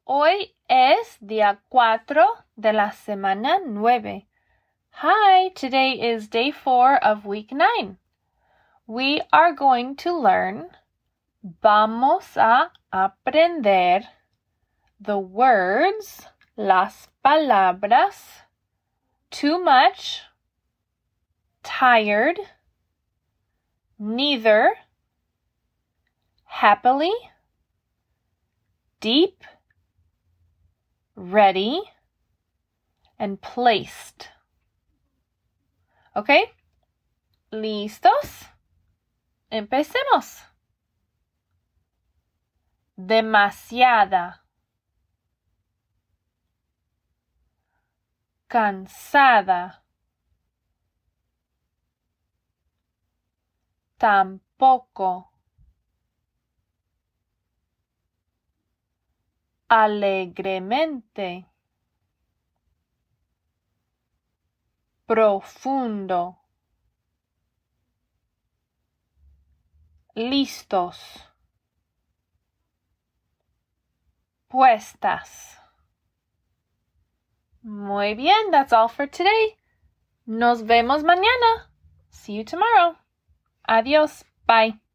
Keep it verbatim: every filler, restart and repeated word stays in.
Hoy es día cuatro de la semana nueve. Hi, today is day four of week nine. We are going to learn, vamos a aprender the words, las palabras, too much, tired, neither, happily, deep, ready, and placed. Okay? ¿Listos? Empecemos. Demasiada. Cansada. Tampoco. Alegremente. Profundo. Listos. Puestas. Muy bien, that's all for today. Nos vemos mañana. See you tomorrow. Adios. Bye.